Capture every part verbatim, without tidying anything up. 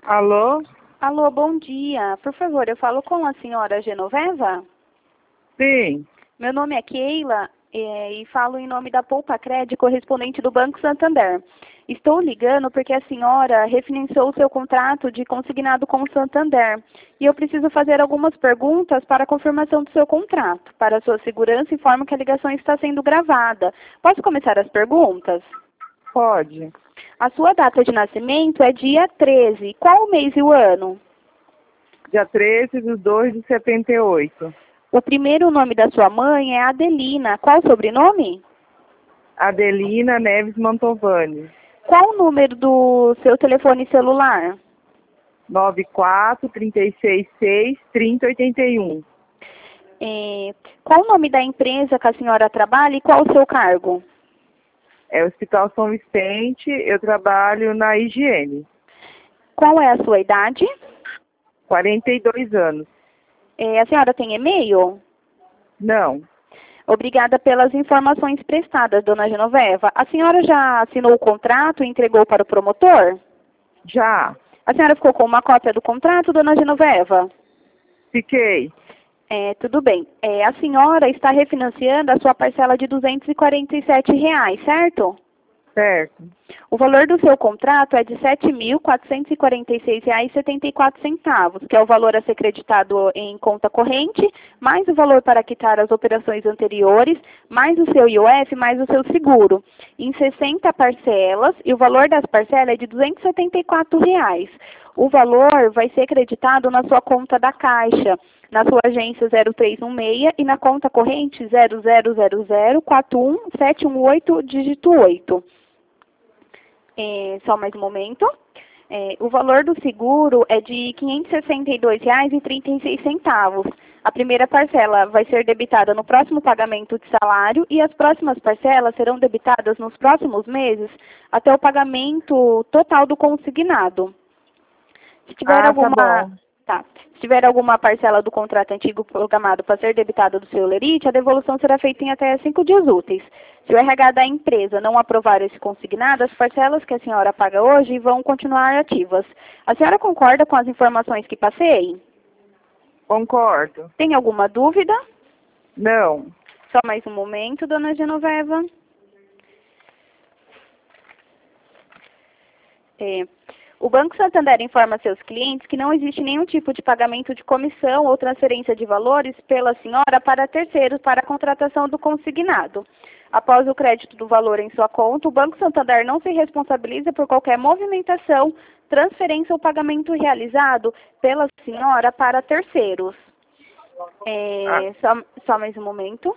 Alô? Alô, bom dia. Por favor, eu falo com a senhora Genoveva? Sim. Meu nome é Keila eh, e falo em nome da Poupa Crédito, correspondente do Banco Santander. Estou ligando porque a senhora refinanciou o seu contrato de consignado com o Santander. E eu preciso fazer algumas perguntas para a confirmação do seu contrato. Para a sua segurança, informo que a ligação está sendo gravada. Posso começar as perguntas? Pode. A sua data de nascimento é dia treze. Qual o mês e o ano? Dia treze de dois de setenta e oito. O primeiro nome da sua mãe é Adelina. Qual o sobrenome? Adelina Neves Mantovani. Qual o número do seu telefone celular? nove quatro, três seis seis, trinta, oitenta e um. É, qual o nome da empresa que a senhora trabalha e qual o seu cargo? É o Hospital São Vicente, eu trabalho na higiene. Qual é a sua idade? quarenta e dois anos. É, a senhora tem e-mail? Não. Obrigada pelas informações prestadas, dona Genoveva. A senhora já assinou o contrato e entregou para o promotor? Já. A senhora ficou com uma cópia do contrato, dona Genoveva? Fiquei. É, tudo bem. É, a senhora está refinanciando a sua parcela de duzentos e quarenta e sete reais, certo? Certo. O valor do seu contrato é de sete mil quatrocentos e quarenta e seis reais e setenta e quatro centavos, que é o valor a ser creditado em conta corrente, mais o valor para quitar as operações anteriores, mais o seu I O F, mais o seu seguro, em sessenta parcelas, e o valor das parcelas é de duzentos e setenta e quatro reais. O valor vai ser creditado na sua conta da Caixa, na sua agência zero três um seis e na conta corrente zero zero zero zero quatro um sete um oito, dígito oito. É, só mais um momento. É, o valor do seguro é de quinhentos e sessenta e dois reais e trinta e seis centavos. A primeira parcela vai ser debitada no próximo pagamento de salário e as próximas parcelas serão debitadas nos próximos meses até o pagamento total do consignado. Se tiver Ah, tá alguma, bom. tá. Se tiver alguma parcela do contrato antigo programado para ser debitada do seu lerite, a devolução será feita em até cinco dias úteis. Se o R H da empresa não aprovar esse consignado, as parcelas que a senhora paga hoje vão continuar ativas. A senhora concorda com as informações que passei? Concordo. Tem alguma dúvida? Não. Só mais um momento, dona Genoveva. É. O Banco Santander informa seus clientes que não existe nenhum tipo de pagamento de comissão ou transferência de valores pela senhora para terceiros para a contratação do consignado. Após o crédito do valor em sua conta, o Banco Santander não se responsabiliza por qualquer movimentação, transferência ou pagamento realizado pela senhora para terceiros. Ah, É, só, só mais um momento.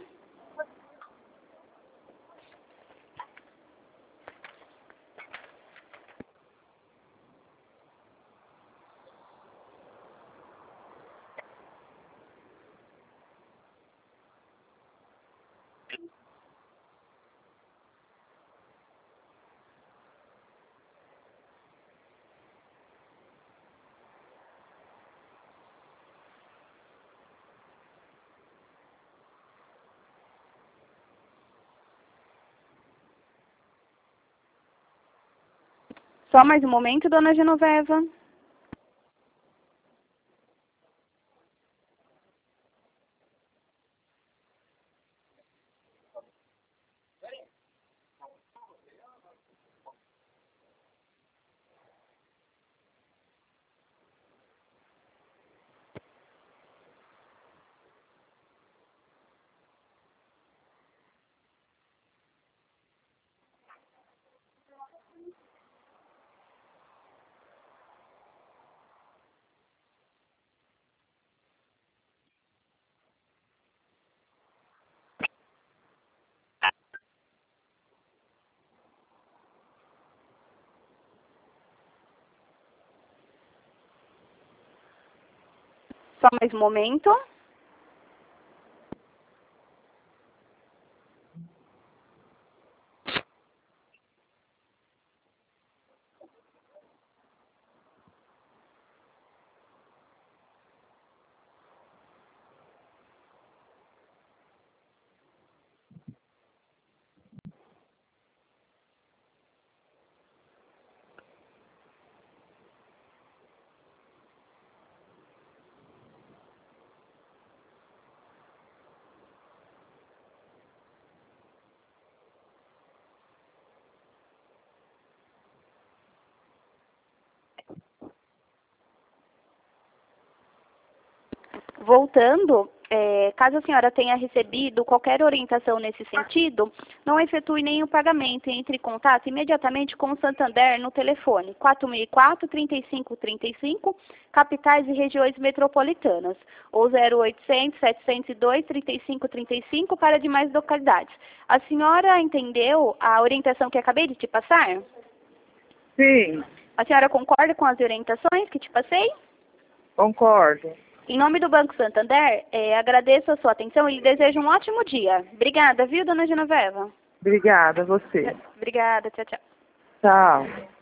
Só mais um momento, dona Genoveva. Só mais um momento. Voltando, é, caso a senhora tenha recebido qualquer orientação nesse sentido, não efetue nenhum pagamento e entre em contato imediatamente com o Santander no telefone quatro mil e quatro, trinta e cinco trinta e cinco, capitais e regiões metropolitanas, ou zero oitocentos, setecentos e dois, trinta e cinco trinta e cinco para demais localidades. A senhora entendeu a orientação que acabei de te passar? Sim, A senhora concorda com as orientações que te passei? concordo. Em nome do Banco Santander, eh, agradeço a sua atenção e lhe desejo um ótimo dia. Obrigada, viu, dona Genoveva? Obrigada, você. Obrigada, tchau, tchau. Tchau.